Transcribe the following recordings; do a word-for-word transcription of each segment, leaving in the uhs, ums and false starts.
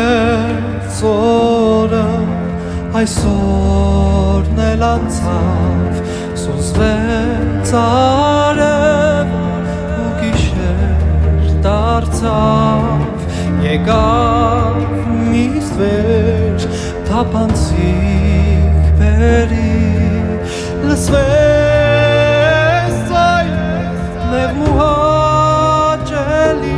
Ողորմեց օրը այսօրն էլ անցավ, սուզվեց արև ու գիշեր դարձավ, եկավ միշտ վեր թափանցիկ բերի, լսվեց ձայն մեղմ ու հաճելի,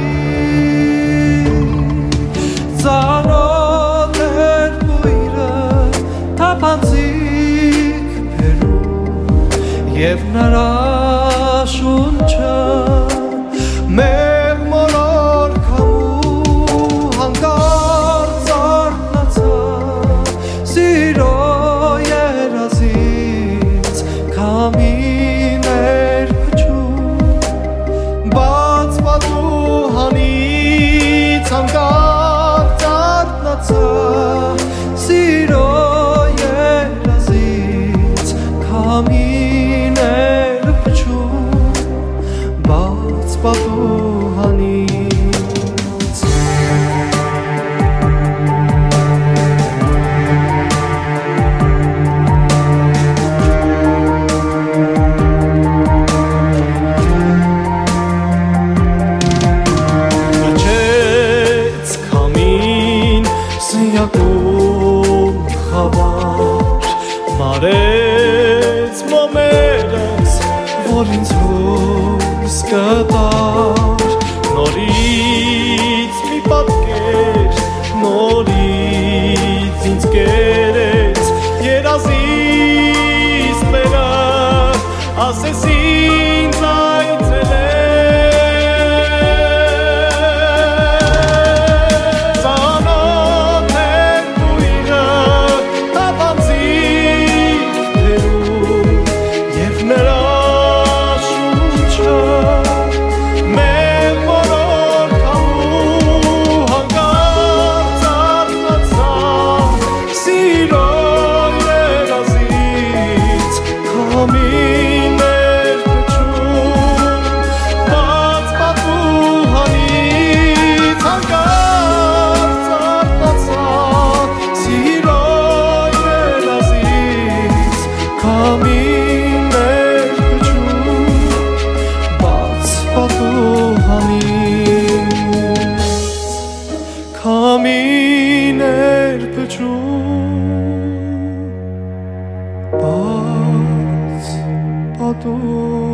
ծանոթ էր բույրը թափանցիկ բերում և նրա շունչը մեղմ օրոր քամու հանկարծ արթնացավ, սիրո երազից քամին էր փչում, բաց պատուհանից հանկարծ արթնացավ, սիրո երազից քամին էր փչում, բաց պատուհանից Լճեց քամին սիակում խավար, մարեց մոմերս, որ ինձ հույս կտար, նորից մի պատկեր, նորից ինձ կերեց, երազից մերը, ասես ինձ այցել է, ծանոթ էր բույրը թափանցիկ բերում և նրա շունչը մեղմ օրոր քամու հանկարծ արթնացավ, սիրո երազից քամին էր փչում, բաց պատուհանից հանկարծ արթնացավ, սիրո երազից քամին էր փչում, բաց պատուհանից քամին էր փչում, բաց պատուհանից